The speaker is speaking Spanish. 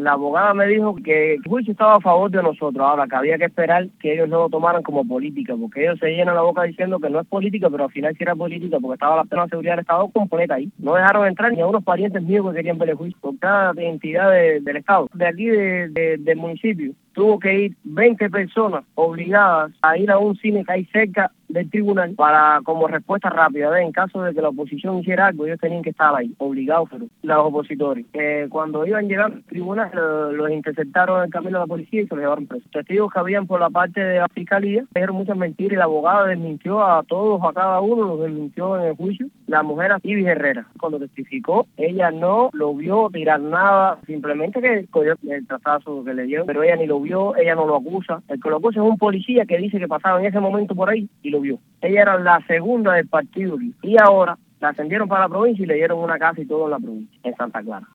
La abogada me dijo que el juicio estaba a favor de nosotros, ahora que había que esperar que ellos no lo tomaran como política, porque ellos se llenan la boca diciendo que no es política, pero al final sí era política, porque estaba la pena de seguridad del Estado completa ahí. No dejaron entrar ni a unos parientes míos que querían ver el juicio, por cada entidad del Estado. De aquí del municipio tuvo que ir 20 personas obligadas a ir a un cine que hay cerca del tribunal para como respuesta rápida. En caso de que la oposición hiciera algo, ellos tenían que estar ahí, obligados, pero los opositores. Cuando iban llegando al tribunal, los interceptaron en el camino de la policía y se los llevaron presos. Testigos que habían por la parte de la fiscalía dijeron muchas mentiras y la abogada desmintió a todos, a cada uno, los desmintió en el juicio. La mujer Ivis Herrera, cuando testificó, ella no lo vio tirar nada, simplemente que cogió el trazazo que le dio, pero ella ni lo vio, ella no lo acusa. El que lo acusa es un policía que dice que pasaba en ese momento por ahí y lo vio. Ella era la segunda del partido y ahora la ascendieron para la provincia y le dieron una casa y todo en la provincia, en Santa Clara.